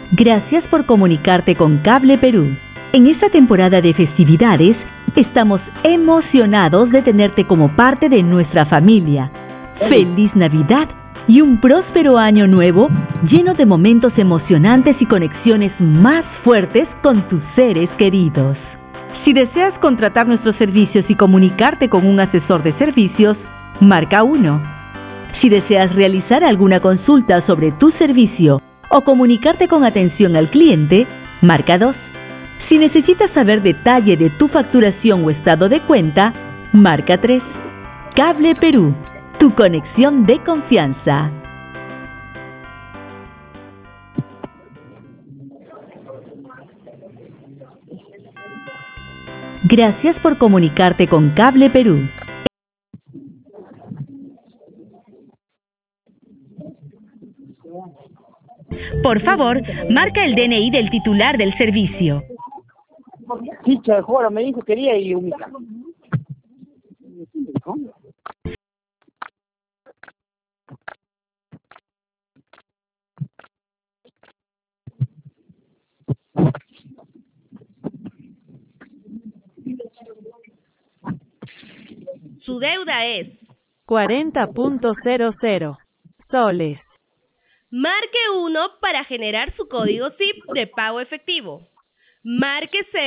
Gracias por comunicarte con Cable Perú. En esta temporada de festividades, estamos emocionados de tenerte como parte de nuestra familia. ¡Feliz Navidad! Y un próspero año nuevo lleno de momentos emocionantes y conexiones más fuertes con tus seres queridos. Si deseas contratar nuestros servicios y comunicarte con un asesor de servicios, marca 1. Si deseas realizar alguna consulta sobre tu servicio o comunicarte con atención al cliente, marca 2. Si necesitas saber detalle de tu facturación o estado de cuenta, marca 3. Cable Perú, tu conexión de confianza. Gracias por comunicarte con Cable Perú. Por favor, marca el DNI del titular del servicio. Chicha, joder, me dijo que quería ir un... Su deuda es 40.00 soles. Marque 1 para generar su código SIP de pago efectivo. Marque 0